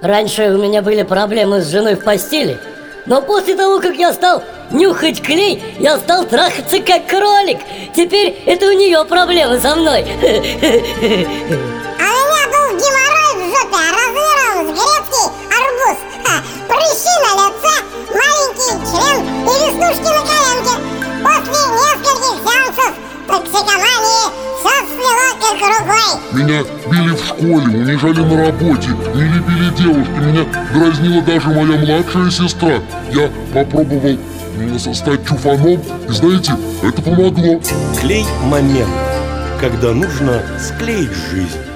Раньше у меня были проблемы с женой в постели, но после того, как я стал нюхать клей, я стал трахаться как кролик. Теперь это у нее проблемы со мной. А у меня был геморрой в жопе размером с грецкий арбуз. Прыщи на лице, маленький член и веснушки на коленке. После нескольких сеансов токсикомании все слило как рукой. Меня били в школе, унижали на работе, не любили девушки. Меня дразнила даже моя младшая сестра. Я попробовал стать чуфаном, и знаете, это помогло. Клей-момент, когда нужно склеить жизнь.